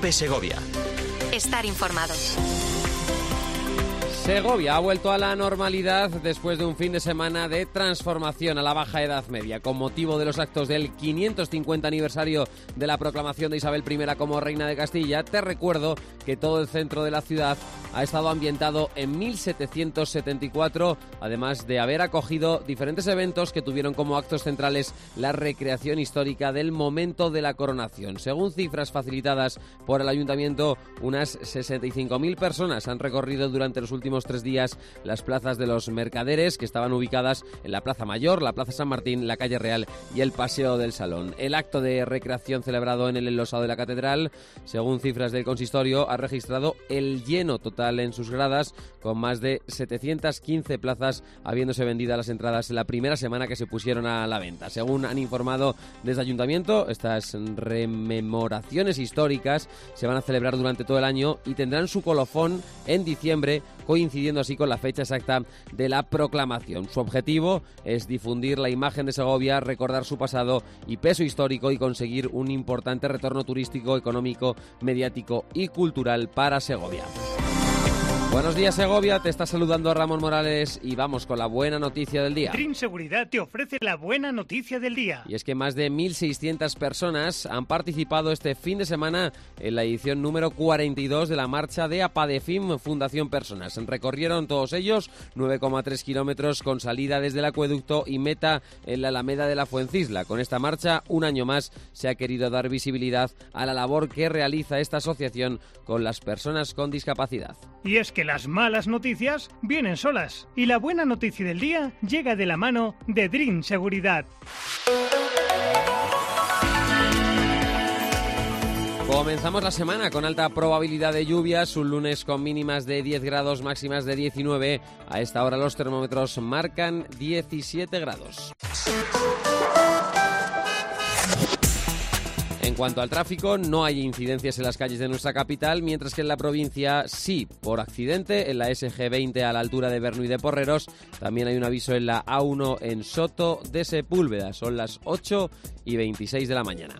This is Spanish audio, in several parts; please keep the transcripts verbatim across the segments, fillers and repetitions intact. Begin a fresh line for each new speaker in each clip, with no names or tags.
COPE Segovia.
Estar informados.
Segovia ha vuelto a la normalidad después de un fin de semana de transformación a la baja edad media. Con motivo de los actos del quinientos cincuenta aniversario de la proclamación de Isabel primera como reina de Castilla, te recuerdo que todo el centro de la ciudad ha estado ambientado en mil setecientos setenta y cuatro, además de haber acogido diferentes eventos que tuvieron como actos centrales la recreación histórica del momento de la coronación. Según cifras facilitadas por el ayuntamiento, unas sesenta y cinco mil personas han recorrido durante los últimos tres días las plazas de los mercaderes, que estaban ubicadas en la Plaza Mayor, la Plaza San Martín, la Calle Real y el Paseo del Salón. El acto de recreación celebrado en el enlosado de la Catedral, según cifras del consistorio, ha registrado el lleno total en sus gradas, con más de setecientas quince plazas habiéndose vendidas las entradas en la primera semana que se pusieron a la venta. Según han informado desde Ayuntamiento, estas rememoraciones históricas se van a celebrar durante todo el año y tendrán su colofón en diciembre, coincidiendo así con la fecha exacta de la proclamación. Su objetivo es difundir la imagen de Segovia, recordar su pasado y peso histórico y conseguir un importante retorno turístico, económico, mediático y cultural para Segovia. Buenos días, Segovia, te está saludando Ramón Morales y vamos con la buena noticia del día.
Dream Seguridad te ofrece la buena noticia del día.
Y es que más de mil seiscientas personas han participado este fin de semana en la edición número cuarenta y dos de la marcha de APADEFIM Fundación Personas. Recorrieron todos ellos nueve coma tres kilómetros con salida desde el acueducto y meta en la Alameda de la Fuencisla. Con esta marcha, un año más, se ha querido dar visibilidad a la labor que realiza esta asociación con las personas con discapacidad.
Y es que las malas noticias vienen solas y la buena noticia del día llega de la mano de Dream Seguridad.
Comenzamos la semana con alta probabilidad de lluvias, un lunes con mínimas de diez grados, máximas de diecinueve. A esta hora los termómetros marcan diecisiete grados. En cuanto al tráfico, no hay incidencias en las calles de nuestra capital, mientras que en la provincia sí, por accidente, en la ese ge veinte a la altura de Bernu y de Porreros. También hay un aviso en la a uno en Soto de Sepúlveda. Son las ocho y veintiséis de la mañana.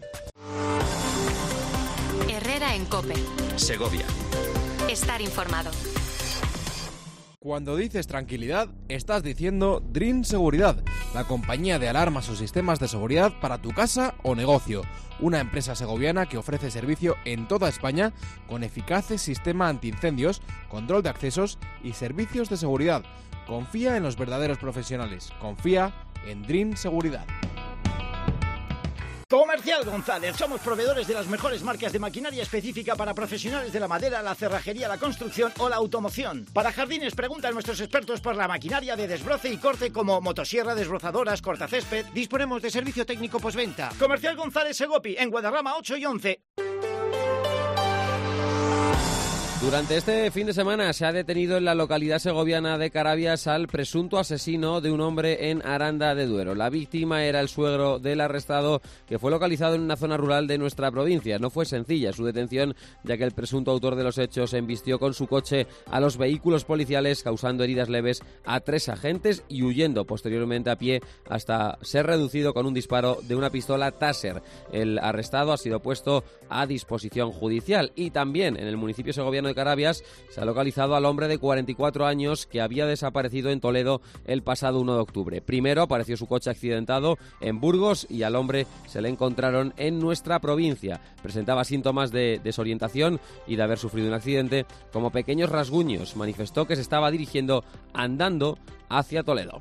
Herrera en COPE.
Segovia.
Estar informado.
Cuando dices tranquilidad, estás diciendo Dream Seguridad, la compañía de alarmas o sistemas de seguridad para tu casa o negocio. Una empresa segoviana que ofrece servicio en toda España con eficaces sistema antiincendios, control de accesos y servicios de seguridad. Confía en los verdaderos profesionales. Confía en Dream Seguridad.
Comercial González. Somos proveedores de las mejores marcas de maquinaria específica para profesionales de la madera, la cerrajería, la construcción o la automoción. Para jardines, pregunta a nuestros expertos por la maquinaria de desbroce y corte como motosierra, desbrozadoras, cortacésped. Disponemos de servicio técnico postventa. Comercial González Segopi, en Guadarrama ocho y once.
Durante este fin de semana se ha detenido en la localidad segoviana de Carabias al presunto asesino de un hombre en Aranda de Duero. La víctima era el suegro del arrestado, que fue localizado en una zona rural de nuestra provincia. No fue sencilla su detención, ya que el presunto autor de los hechos embistió con su coche a los vehículos policiales, causando heridas leves a tres agentes y huyendo posteriormente a pie hasta ser reducido con un disparo de una pistola Taser. El arrestado ha sido puesto a disposición judicial. Y también en el municipio segoviano de Carabias se ha localizado al hombre de cuarenta y cuatro años que había desaparecido en Toledo el pasado uno de octubre. Primero apareció su coche accidentado en Burgos y al hombre se le encontraron en nuestra provincia. Presentaba síntomas de desorientación y de haber sufrido un accidente, como pequeños rasguños. Manifestó que se estaba dirigiendo andando hacia Toledo.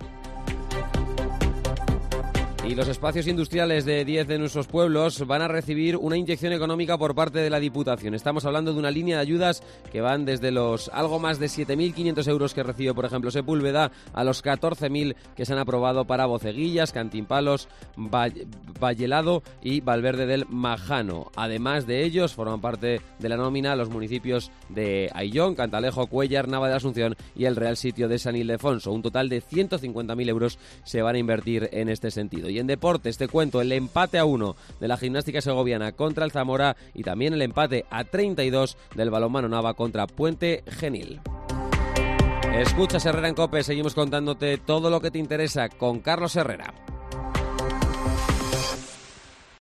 Y los espacios industriales de diez de nuestros pueblos van a recibir una inyección económica por parte de la Diputación. Estamos hablando de una línea de ayudas que van desde los algo más de siete mil quinientos euros que recibe, por ejemplo, Sepúlveda, a los catorce mil que se han aprobado para Boceguillas, Cantimpalos, Vallelado y Valverde del Majano. Además de ellos, forman parte de la nómina los municipios de Ayllón, Cantalejo, Cuéllar, Nava de la Asunción y el Real Sitio de San Ildefonso. Un total de ciento cincuenta mil euros se van a invertir en este sentido. Y en deportes te cuento el empate a uno de la Gimnástica Segoviana contra el Zamora y también el empate a treinta y dos del Balonmano Nava contra Puente Genil. Escuchas Herrera en COPE, seguimos contándote todo lo que te interesa con Carlos Herrera.